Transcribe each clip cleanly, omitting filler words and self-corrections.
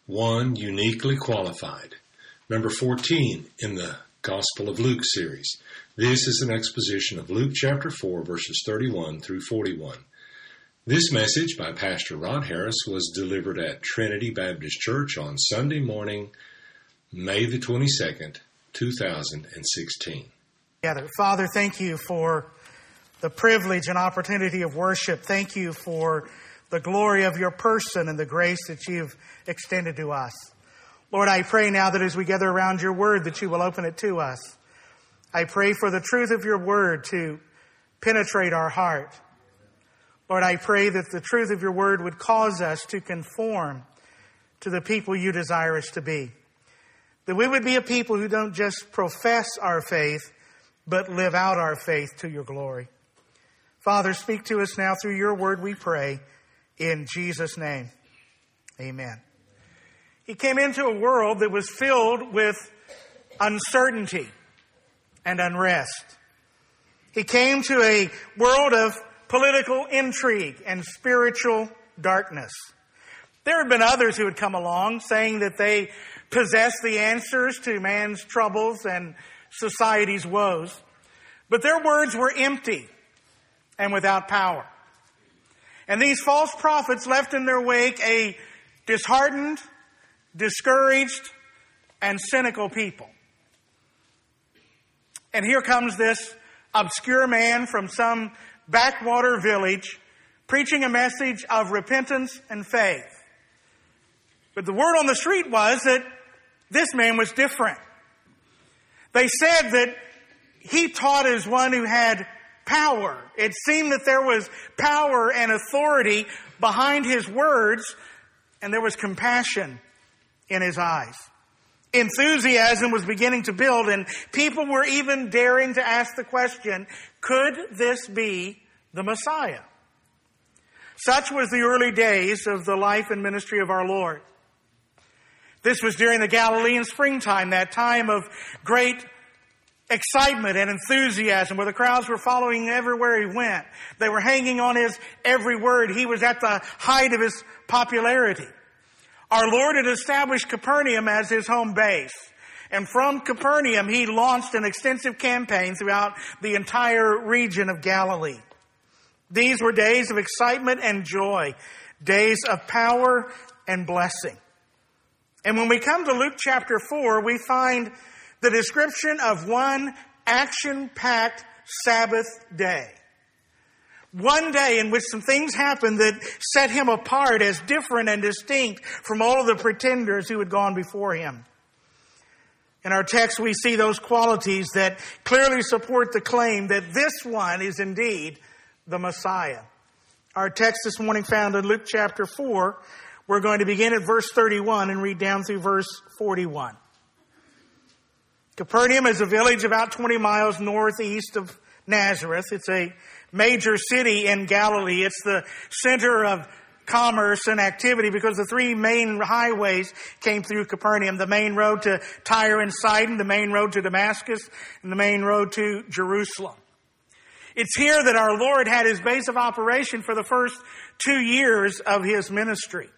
one uniquely qualified. Number 14 in the Gospel of Luke series. This is an exposition of Luke chapter 4, verses 31 through 41. This message by Pastor Rod Harris was delivered at Trinity Baptist Church on Sunday morning, May the 22nd, 2016. Father, thank you for the privilege and opportunity of worship. Thank you for the glory of your person and the grace that you've extended to us. Lord, I pray now that as we gather around your word, that you will open it to us. I pray for the truth of your word to penetrate our heart. Lord, I pray that the truth of your word would cause us to conform to the people you desire us to be. That we would be a people who don't just profess our faith, but live out our faith to your glory. Father, speak to us now through your word, we pray, in Jesus' name. Amen. He came into a world that was filled with uncertainty and unrest. He came to a world of political intrigue and spiritual darkness. There have been others who had come along saying that they possessed the answers to man's troubles and society's woes. But their words were empty and without power. And these false prophets left in their wake a disheartened, discouraged, and cynical people. And here comes this obscure man from some backwater village preaching a message of repentance and faith. But the word on the street was that this man was different. They said that he taught as one who had power. It seemed that there was power and authority behind his words, and there was compassion in his eyes. Enthusiasm was beginning to build, and people were even daring to ask the question, could this be the Messiah? Such was the early days of the life and ministry of our Lord. This was during the Galilean springtime, that time of great excitement and enthusiasm where the crowds were following everywhere he went. They were hanging on his every word. He was at the height of his popularity. Our Lord had established Capernaum as his home base. And from Capernaum, he launched an extensive campaign throughout the entire region of Galilee. These were days of excitement and joy, days of power and blessing. And when we come to Luke chapter 4, we find the description of one action-packed Sabbath day. One day in which some things happened that set him apart as different and distinct from all of the pretenders who had gone before him. In our text, we see those qualities that clearly support the claim that this one is indeed the Messiah. Our text this morning found in Luke chapter 4. We're going to begin at verse 31 and read down through verse 41. Capernaum is a village about 20 miles northeast of Nazareth. It's a major city in Galilee. It's the center of commerce and activity because the three main highways came through Capernaum. The main road to Tyre and Sidon, the main road to Damascus, and the main road to Jerusalem. It's here that our Lord had his base of operation for the first 2 years of his ministry.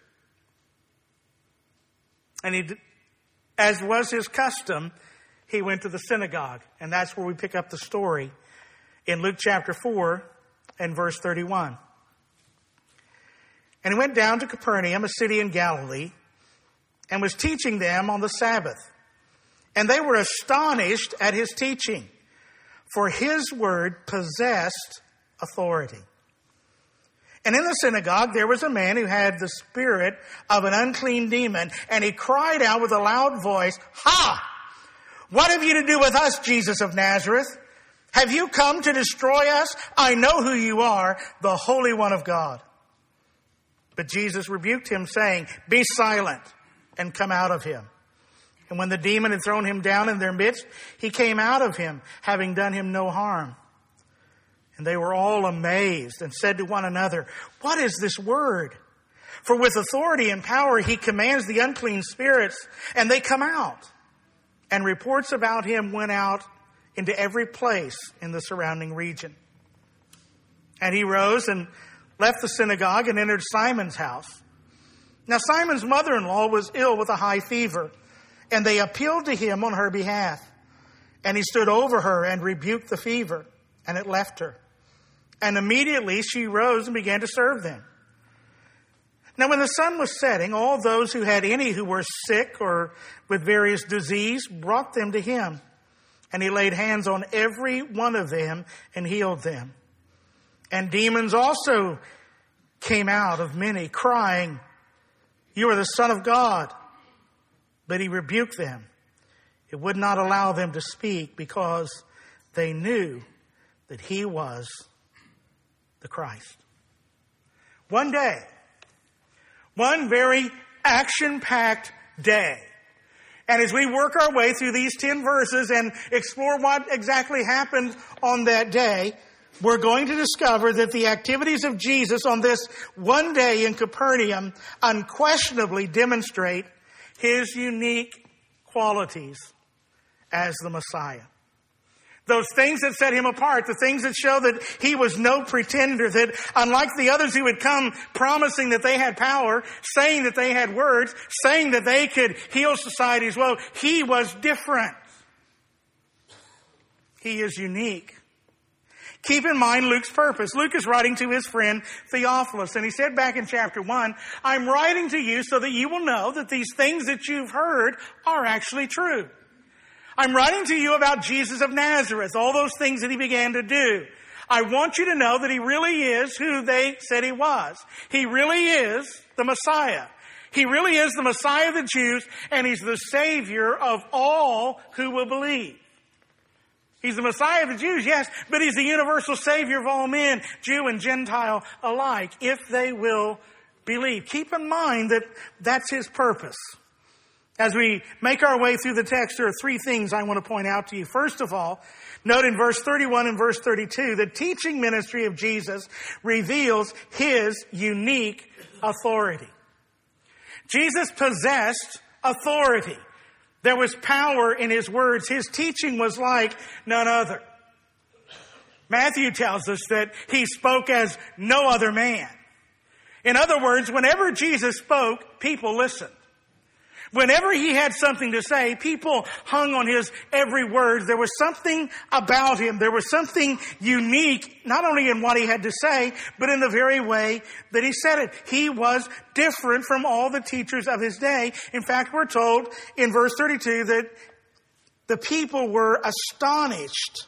And as was his custom, he went to the synagogue. And that's where we pick up the story in Luke chapter 4 and verse 31. And he went down to Capernaum, a city in Galilee, and was teaching them on the Sabbath. And they were astonished at his teaching, for his word possessed authority. And in the synagogue there was a man who had the spirit of an unclean demon, and he cried out with a loud voice, "Ha! What have you to do with us, Jesus of Nazareth? Have you come to destroy us? I know who you are, the Holy One of God." But Jesus rebuked him, saying, "Be silent and come out of him." And when the demon had thrown him down in their midst, he came out of him, having done him no harm. And they were all amazed and said to one another, "What is this word?" For with authority and power he commands the unclean spirits, and they come out. And reports about him went out into every place in the surrounding region. And he rose and left the synagogue and entered Simon's house. Now Simon's mother-in-law was ill with a high fever, and they appealed to him on her behalf. And he stood over her and rebuked the fever, and it left her. And immediately she rose and began to serve them. Now when the sun was setting, all those who had any who were sick or with various disease brought them to him. And he laid hands on every one of them and healed them. And demons also came out of many, crying, "You are the Son of God." But he rebuked them. It would not allow them to speak because they knew that he was the Christ. One day, one very action-packed day. And as we work our way through these 10 verses and explore what exactly happened on that day, we're going to discover that the activities of Jesus on this one day in Capernaum unquestionably demonstrate his unique qualities as the Messiah. Those things that set him apart, the things that show that he was no pretender, that unlike the others who had come promising that they had power, saying that they had words, saying that they could heal society as well, he was different. He is unique. Keep in mind Luke's purpose. Luke is writing to his friend Theophilus, and he said back in chapter 1, "I'm writing to you so that you will know that these things that you've heard are actually true. I'm writing to you about Jesus of Nazareth, all those things that he began to do. I want you to know that he really is who they said he was. He really is the Messiah. He really is the Messiah of the Jews, and he's the Savior of all who will believe." He's the Messiah of the Jews, yes, but he's the universal Savior of all men, Jew and Gentile alike, if they will believe. Keep in mind that that's his purpose. As we make our way through the text, there are 3 things I want to point out to you. First of all, note in verse 31 and verse 32, the teaching ministry of Jesus reveals his unique authority. Jesus possessed authority. There was power in his words. His teaching was like none other. Matthew tells us that he spoke as no other man. In other words, whenever Jesus spoke, people listened. Whenever he had something to say, people hung on his every word. There was something about him. There was something unique, not only in what he had to say, but in the very way that he said it. He was different from all the teachers of his day. In fact, we're told in verse 32 that the people were astonished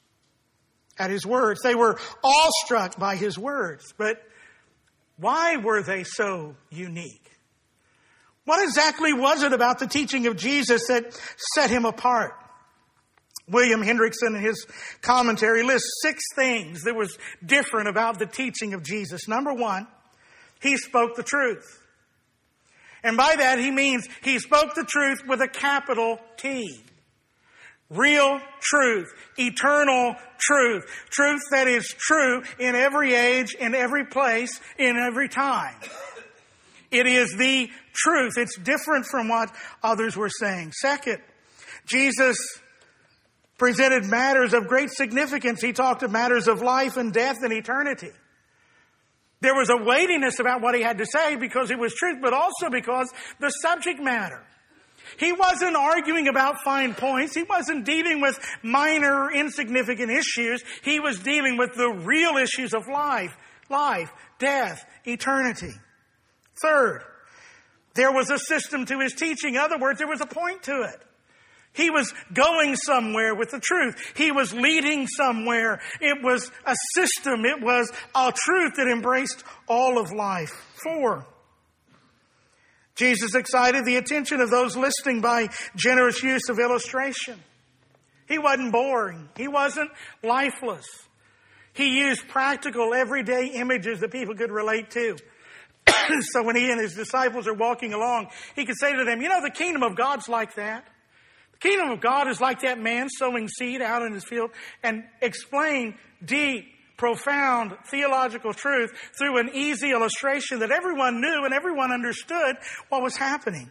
at his words. They were awestruck by his words. But why were they so unique? What exactly was it about the teaching of Jesus that set him apart? William Hendrickson, in his commentary, lists 6 things that was different about the teaching of Jesus. Number 1, he spoke the truth. And by that he means he spoke the truth with a capital T. Real truth, eternal truth, truth that is true in every age, in every place, in every time. It is the truth. It's different from what others were saying. Second, Jesus presented matters of great significance. He talked of matters of life and death and eternity. There was a weightiness about what he had to say because it was truth, but also because the subject matter. He wasn't arguing about fine points. He wasn't dealing with minor, insignificant issues. He was dealing with the real issues of life, death, eternity. Third, there was a system to his teaching. In other words, there was a point to it. He was going somewhere with the truth. He was leading somewhere. It was a system. It was a truth that embraced all of life. 4, Jesus excited the attention of those listening by generous use of illustration. He wasn't boring. He wasn't lifeless. He used practical, everyday images that people could relate to. So when he and his disciples are walking along, he could say to them, the kingdom of God's like that. The kingdom of God is like that man sowing seed out in his field, and explain deep, profound theological truth through an easy illustration that everyone knew and everyone understood what was happening.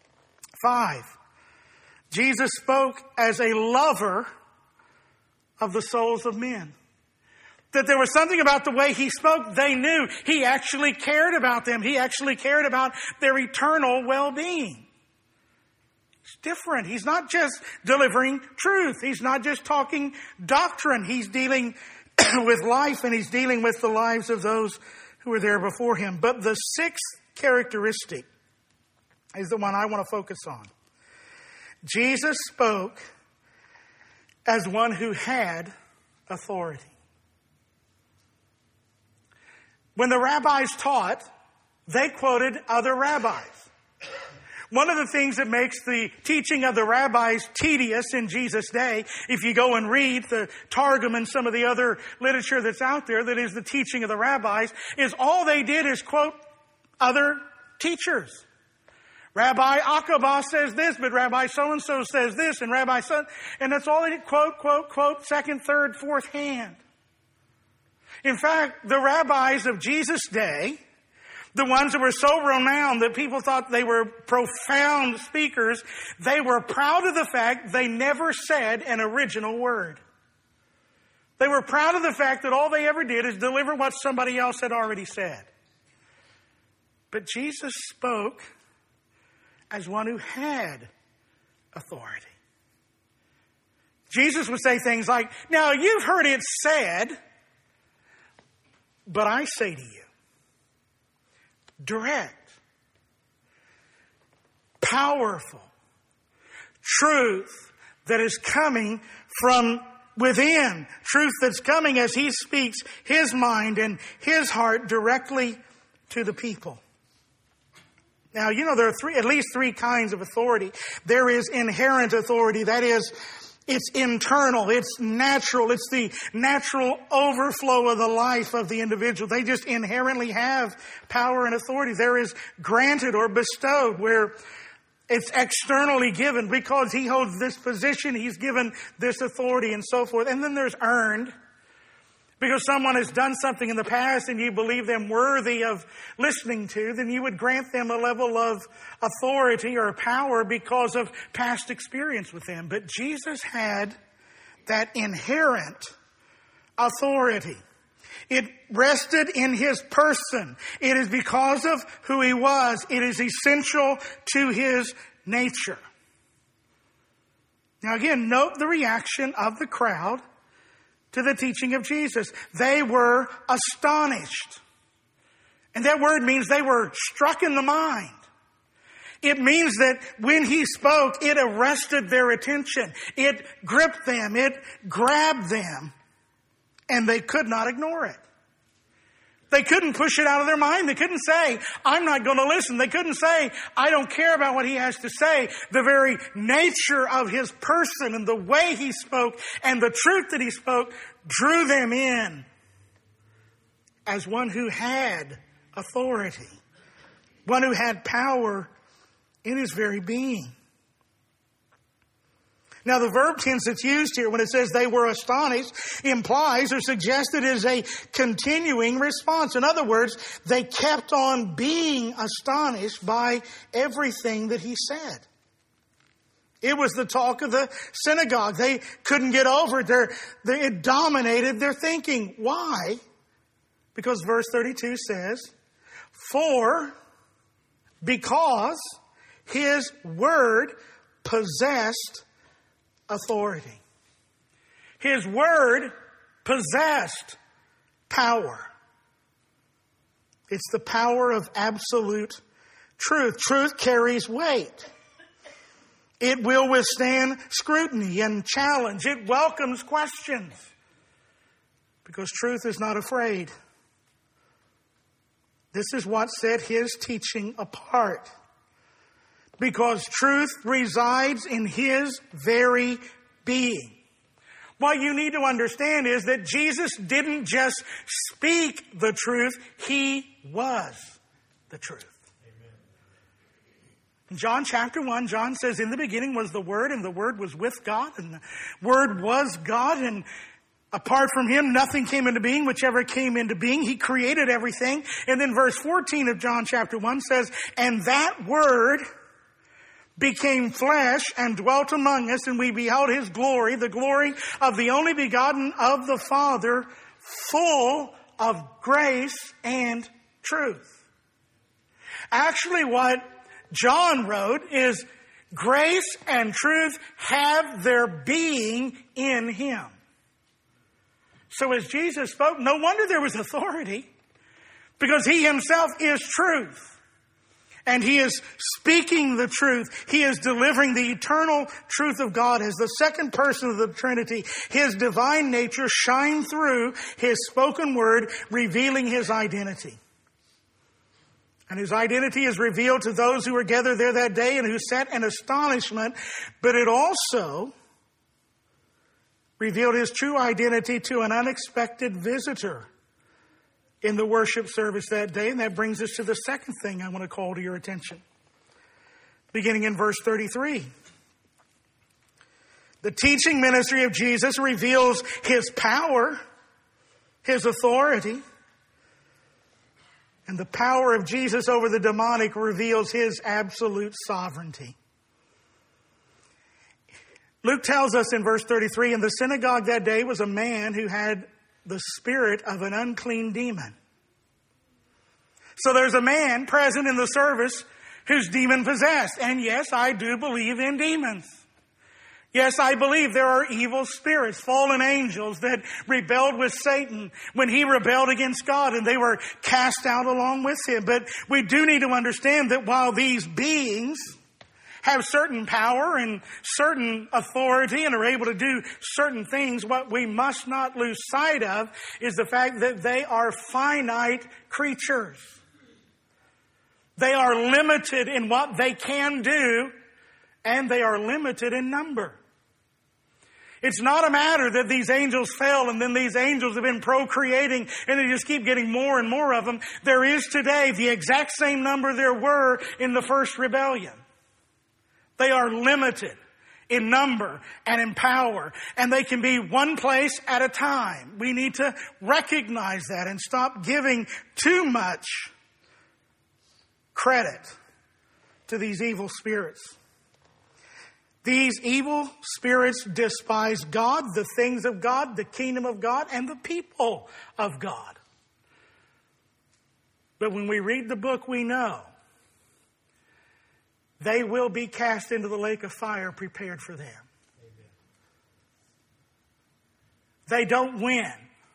5, Jesus spoke as a lover of the souls of men. That there was something about the way he spoke they knew. He actually cared about them. He actually cared about their eternal well-being. It's different. He's not just delivering truth. He's not just talking doctrine. He's dealing with life, and he's dealing with the lives of those who were there before him. But the sixth characteristic is the one I want to focus on. Jesus spoke as one who had authority. When the rabbis taught, they quoted other rabbis. One of the things that makes the teaching of the rabbis tedious in Jesus' day, if you go and read the Targum and some of the other literature that's out there that is the teaching of the rabbis, is all they did is quote other teachers. Rabbi Akabah says this, but Rabbi so-and-so says this, and Rabbi so, and that's all they did, quote, second, third, fourth hand. In fact, the rabbis of Jesus' day, the ones that were so renowned that people thought they were profound speakers, they were proud of the fact they never said an original word. They were proud of the fact that all they ever did is deliver what somebody else had already said. But Jesus spoke as one who had authority. Jesus would say things like, now you've heard it said, but I say to you, direct, powerful truth that is coming from within, truth that's coming as he speaks his mind and his heart directly to the people. Now, you know, there are at least three kinds of authority. There is inherent authority. That is, it's internal. It's natural. It's the natural overflow of the life of the individual. They just inherently have power and authority. There is granted or bestowed, where it's externally given because he holds this position. He's given this authority and so forth. And then there's earned, because someone has done something in the past and you believe them worthy of listening to, then you would grant them a level of authority or power because of past experience with them. But Jesus had that inherent authority. It rested in his person. It is because of who he was. It is essential to his nature. Now again, note the reaction of the crowd to the teaching of Jesus. They were astonished. And that word means they were struck in the mind. It means that when he spoke, it arrested their attention. It gripped them. It grabbed them. And they could not ignore it. They couldn't push it out of their mind. They couldn't say, I'm not going to listen. They couldn't say, I don't care about what he has to say. The very nature of his person and the way he spoke and the truth that he spoke drew them in as one who had authority, one who had power in his very being. Now, the verb tense that's used here when it says they were astonished implies or suggests it is a continuing response. In other words, they kept on being astonished by everything that he said. It was the talk of the synagogue. They couldn't get over it. It dominated their thinking. Why? Because verse 32 says, because his word possessed authority. His word possessed power. It's the power of absolute truth. Truth carries weight. It will withstand scrutiny and challenge. It welcomes questions because truth is not afraid. This is what set his teaching apart. Because truth resides in his very being. What you need to understand is that Jesus didn't just speak the truth, he was the truth. Amen. In John chapter 1, John says, in the beginning was the Word, and the Word was with God, and the Word was God, and apart from him, nothing came into being. Whichever came into being, he created everything. And then verse 14 of John chapter 1 says, and that Word became flesh and dwelt among us, and we beheld his glory, the glory of the only begotten of the Father, full of grace and truth. Actually, what John wrote is grace and truth have their being in him. So as Jesus spoke, no wonder there was authority, because he himself is truth. And he is speaking the truth. He is delivering the eternal truth of God as the second person of the Trinity. His divine nature shines through his spoken word, revealing his identity. And his identity is revealed to those who were gathered there that day and who sat in astonishment. But it also revealed his true identity to an unexpected visitor in the worship service that day. And that brings us to the second thing I want to call to your attention. Beginning in verse 33. The teaching ministry of Jesus reveals his power, his authority. And the power of Jesus over the demonic reveals his absolute sovereignty. Luke tells us in verse 33, in the synagogue that day was a man who had the spirit of an unclean demon. So there's a man present in the service who's demon possessed. And yes, I do believe in demons. Yes, I believe there are evil spirits, fallen angels that rebelled with Satan when he rebelled against God, and they were cast out along with him. But we do need to understand that while these beings have certain power and certain authority and are able to do certain things, what we must not lose sight of is the fact that they are finite creatures. They are limited in what they can do, and they are limited in number. It's not a matter that these angels fell and then these angels have been procreating and they just keep getting more and more of them. There is today the exact same number there were in the first rebellion. They are limited in number and in power, and they can be one place at a time. We need to recognize that and stop giving too much credit to these evil spirits. These evil spirits despise God, the things of God, the kingdom of God, and the people of God. But when we read the book, we know they will be cast into the lake of fire prepared for them. Amen. They don't win.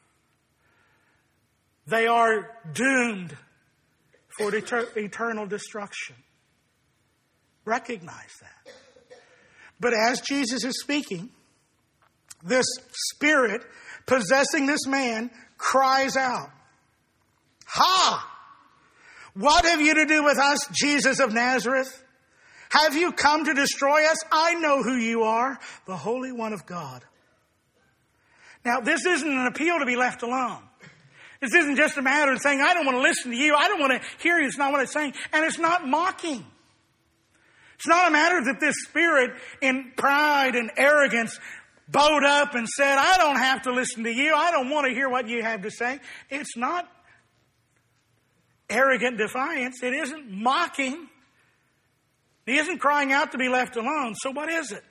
They are doomed for eternal destruction. Recognize that. But as Jesus is speaking, this spirit possessing this man cries out, "Ha! What have you to do with us, Jesus of Nazareth? Have you come to destroy us? I know who you are, the Holy One of God." Now, this isn't an appeal to be left alone. This isn't just a matter of saying, I don't want to listen to you. I don't want to hear you. It's not what it's saying. And it's not mocking. It's not a matter that this spirit in pride and arrogance bowed up and said, I don't have to listen to you. I don't want to hear what you have to say. It's not arrogant defiance. It isn't mocking. He isn't crying out to be left alone. So what is it?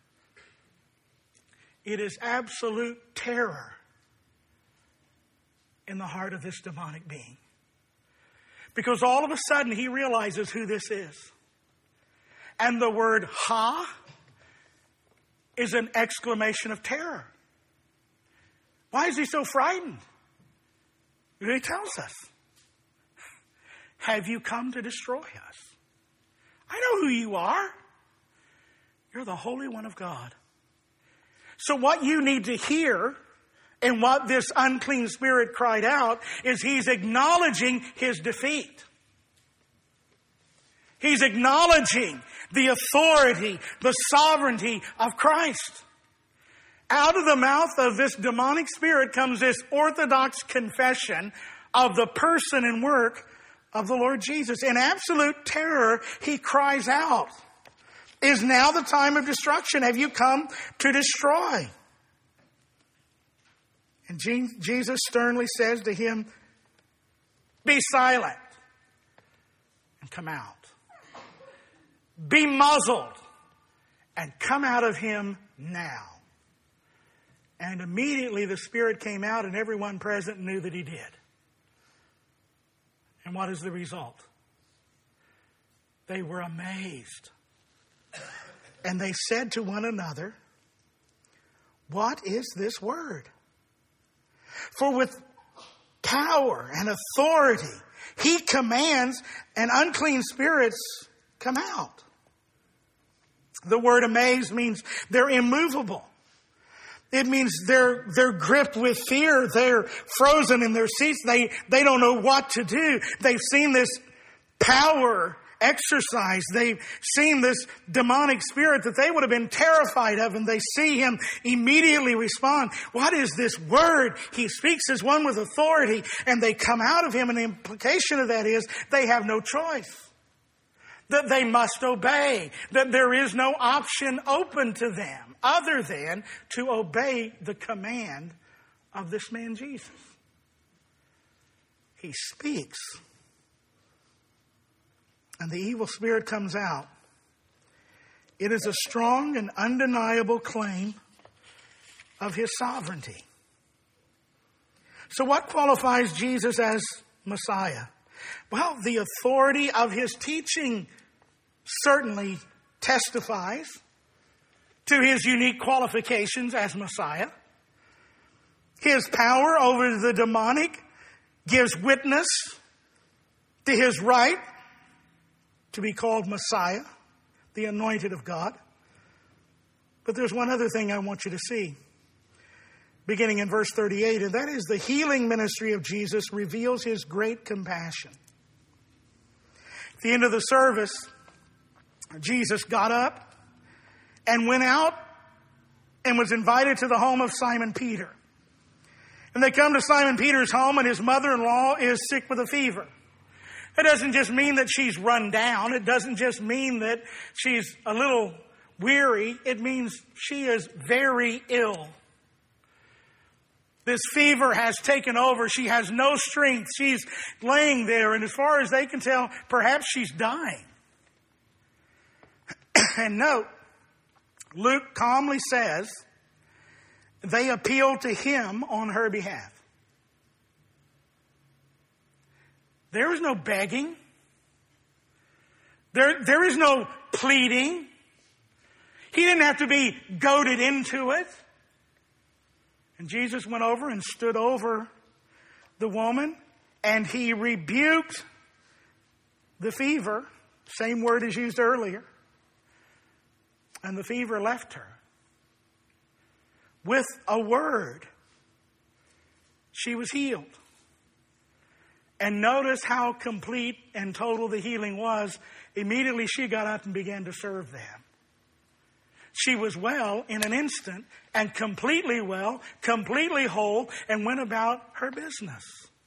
It is absolute terror in the heart of this demonic being. Because all of a sudden he realizes who this is. And the word "ha" is an exclamation of terror. Why is he so frightened? He tells us, have you come to destroy us? I know who you are. You're the Holy One of God. So what you need to hear and what this unclean spirit cried out is he's acknowledging his defeat. He's acknowledging the authority, the sovereignty of Christ. Out of the mouth of this demonic spirit comes this orthodox confession of the person and work of the Lord Jesus. In absolute terror, he cries out, "Is now the time of destruction? Have you come to destroy?" And Jesus sternly says to him, "Be silent and come out. Be muzzled and come out of him now." And immediately the Spirit came out and everyone present knew that he did. And what is the result? They were amazed. And they said to one another, "What is this word? For with power and authority he commands, and unclean spirits come out." The word amazed means they're immovable. It means they're gripped with fear. They're frozen in their seats. They don't know what to do. They've seen this power exercise. They've seen this demonic spirit that they would have been terrified of, and they see him immediately respond. What is this word? He speaks as one with authority, and they come out of him, and the implication of that is they have no choice. That they must obey. That there is no option open to them other than to obey the command of this man Jesus. He speaks. And the evil spirit comes out. It is a strong and undeniable claim of his sovereignty. So what qualifies Jesus as Messiah? Well, the authority of his teaching certainly testifies to his unique qualifications as Messiah. His power over the demonic gives witness to his right to be called Messiah, the anointed of God. But there's one other thing I want you to see, beginning in verse 38, and that is the healing ministry of Jesus reveals his great compassion. At the end of the service, Jesus got up and went out and was invited to the home of Simon Peter. And they come to Simon Peter's home, and his mother-in-law is sick with a fever. It doesn't just mean that she's run down. It doesn't just mean that she's a little weary. It means she is very ill. This fever has taken over. She has no strength. She's laying there, and as far as they can tell, perhaps she's dying. And note, Luke calmly says, they appealed to him on her behalf. There is no begging. There is no pleading. He didn't have to be goaded into it. And Jesus went over and stood over the woman, and he rebuked the fever, same word as used earlier, and the fever left her. With a word, she was healed. And notice how complete and total the healing was. Immediately she got up and began to serve them. She was well in an instant, and completely well, completely whole, and went about her business.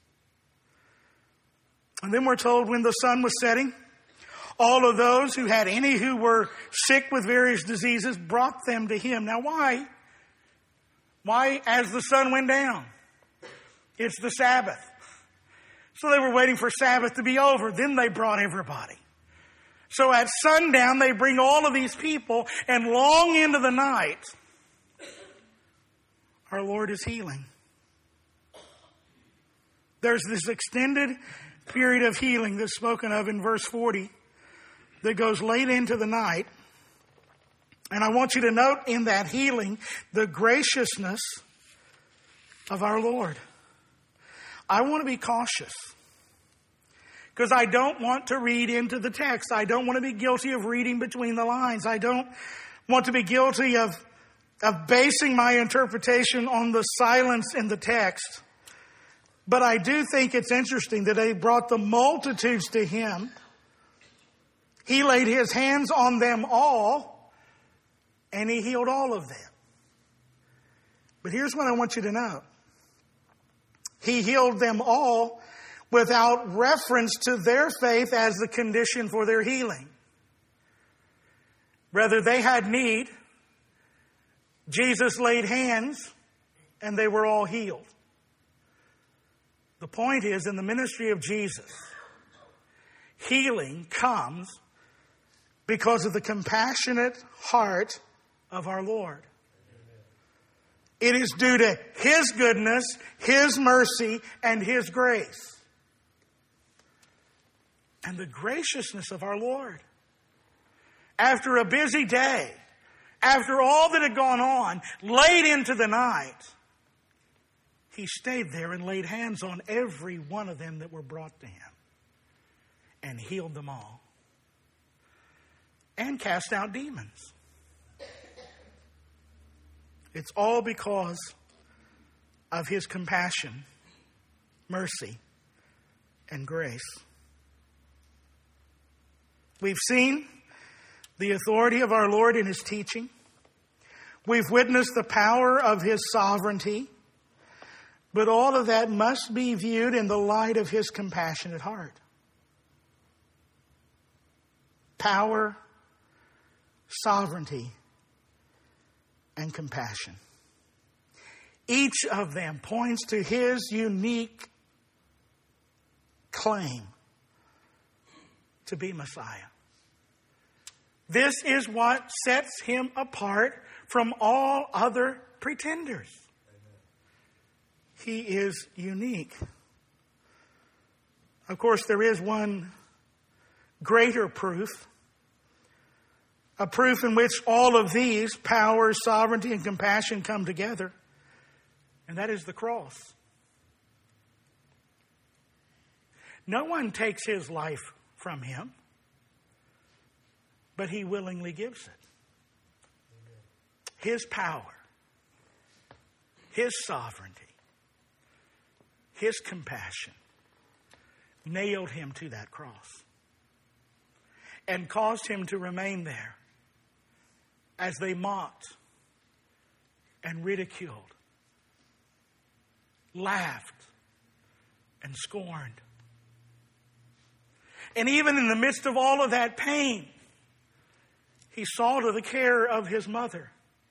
And then we're told when the sun was setting, all of those who had any who were sick with various diseases brought them to him. Now why? Why as the sun went down? It's the Sabbath. So they were waiting for Sabbath to be over. Then they brought everybody. So at sundown, they bring all of these people, and long into the night, our Lord is healing. There's this extended period of healing that's spoken of in verse 40 that goes late into the night. And I want you to note in that healing the graciousness of our Lord. I want to be cautious because I don't want to read into the text. I don't want to be guilty of reading between the lines. I don't want to be guilty of basing my interpretation on the silence in the text. But I do think it's interesting that they brought the multitudes to him. He laid his hands on them all, and he healed all of them. But here's what I want you to know. He healed them all without reference to their faith as the condition for their healing. Rather, they had need. Jesus laid hands, and they were all healed. The point is, in the ministry of Jesus, healing comes because of the compassionate heart of our Lord. It is due to His goodness, His mercy, and His grace. And the graciousness of our Lord. After a busy day, after all that had gone on, late into the night, He stayed there and laid hands on every one of them that were brought to Him and healed them all and cast out demons. It's all because of His compassion, mercy, and grace. We've seen the authority of our Lord in His teaching. We've witnessed the power of His sovereignty. But all of that must be viewed in the light of His compassionate heart. Power, sovereignty, and compassion. Each of them points to His unique claim to be Messiah. This is what sets Him apart from all other pretenders. He is unique. Of course, there is one greater proof, a proof in which all of these, power, sovereignty, and compassion, come together, and that is the cross. No one takes His life from Him, but He willingly gives it. His power, His sovereignty, His compassion nailed Him to that cross and caused Him to remain there as they mocked and ridiculed, laughed and scorned. And even in the midst of all of that pain, He saw to the care of His mother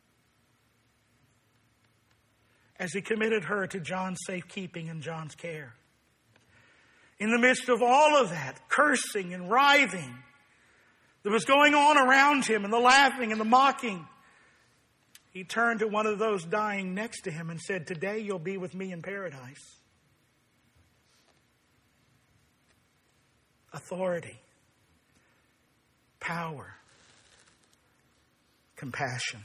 as He committed her to John's safekeeping and John's care. In the midst of all of that cursing and writhing that was going on around Him, and the laughing and the mocking, He turned to one of those dying next to Him and said, "Today you'll be with me in paradise." Authority, power, compassion.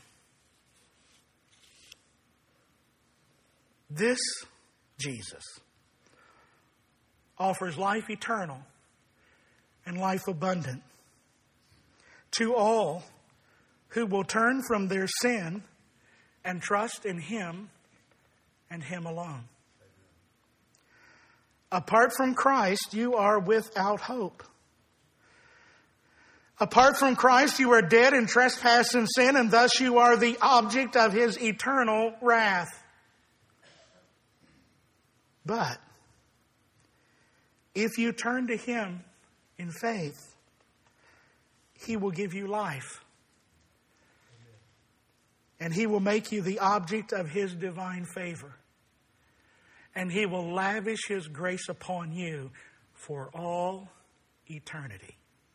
This Jesus offers life eternal and life abundant to all who will turn from their sin and trust in Him and Him alone. Apart from Christ, you are without hope. Apart from Christ, you are dead in trespass and sin, and thus you are the object of His eternal wrath. But if you turn to Him in faith, He will give you life. And He will make you the object of His divine favor. And He will lavish His grace upon you for all eternity.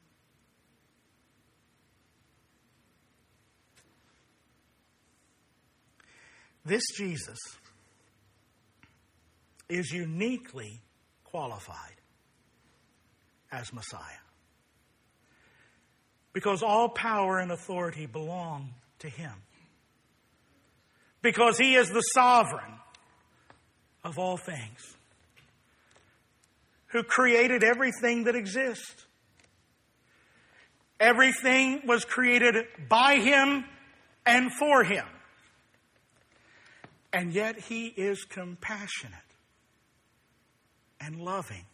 This Jesus is uniquely qualified as Messiah, because all power and authority belong to Him. Because He is the sovereign of all things, who created everything that exists. Everything was created by Him and for Him. And yet He is compassionate and loving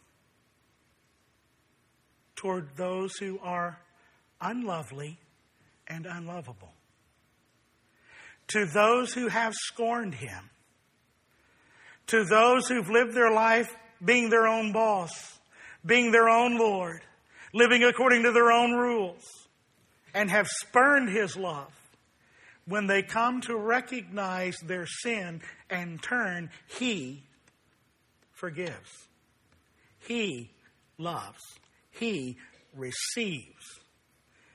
toward those who are unlovely and unlovable. To those who have scorned Him. To those who've lived their life being their own boss, being their own Lord, living according to their own rules, and have spurned His love. When they come to recognize their sin and turn, He forgives. He loves. He receives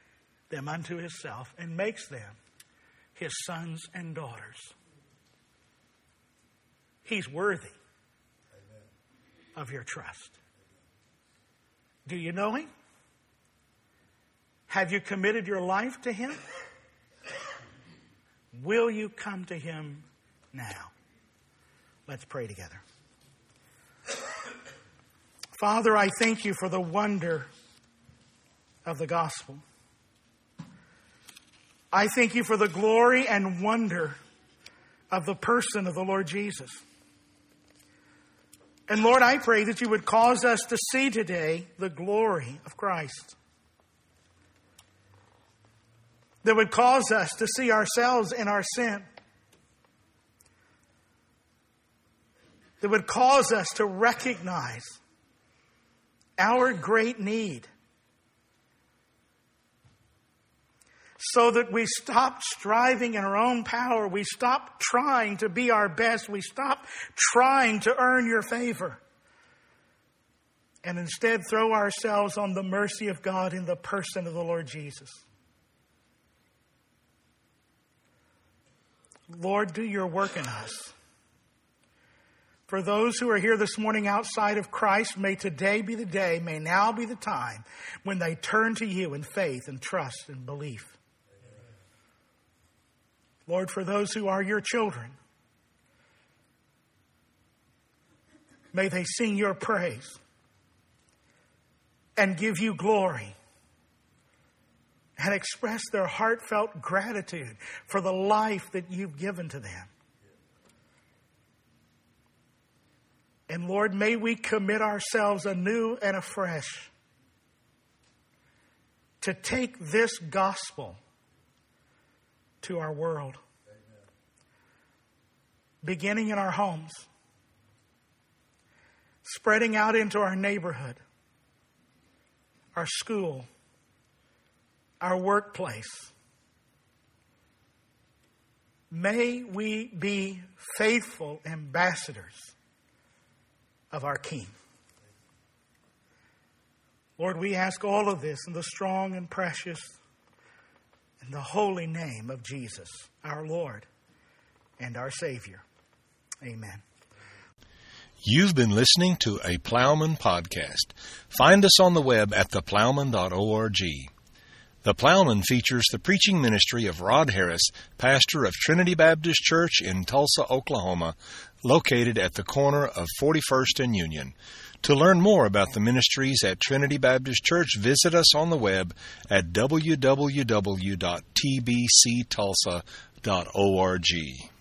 them unto Himself and makes them His sons and daughters. He's worthy of your trust. Do you know Him? Have you committed your life to Him? Will you come to Him now? Let's pray together. Father, I thank You for the wonder of the gospel. I thank You for the glory and wonder of the person of the Lord Jesus. And Lord, I pray that You would cause us to see today the glory of Christ. That would cause us to see ourselves in our sin. That would cause us to recognize our great need. So that we stop striving in our own power. We stop trying to be our best. We stop trying to earn Your favor. And instead throw ourselves on the mercy of God in the person of the Lord Jesus. Lord, do Your work in us. For those who are here this morning outside of Christ, may today be the day, may now be the time when they turn to You in faith and trust and belief. Lord, for those who are Your children, may they sing Your praise and give You glory and express their heartfelt gratitude for the life that You've given to them. And Lord, may we commit ourselves anew and afresh to take this gospel to our world. Beginning in our homes, spreading out into our neighborhood, our school, our workplace. May we be faithful ambassadors of our King. Lord, we ask all of this in the strong and precious and the holy name of Jesus, our Lord and our Savior. Amen. You've been listening to a Plowman podcast. Find us on the web at theplowman.org. The Plowman features the preaching ministry of Rod Harris, pastor of Trinity Baptist Church in Tulsa, Oklahoma, located at the corner of 41st and Union. To learn more about the ministries at Trinity Baptist Church, visit us on the web at www.tbctulsa.org.